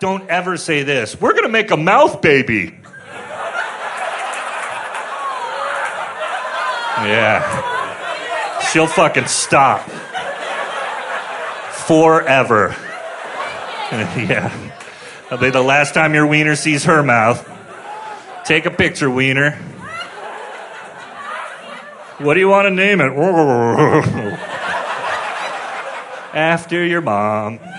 don't ever say this. We're going to make a mouth baby. Yeah. She'll fucking stop. Forever. Yeah. That'll be the last time your wiener sees her mouth. Take a picture, wiener. What do you want to name it? After your mom.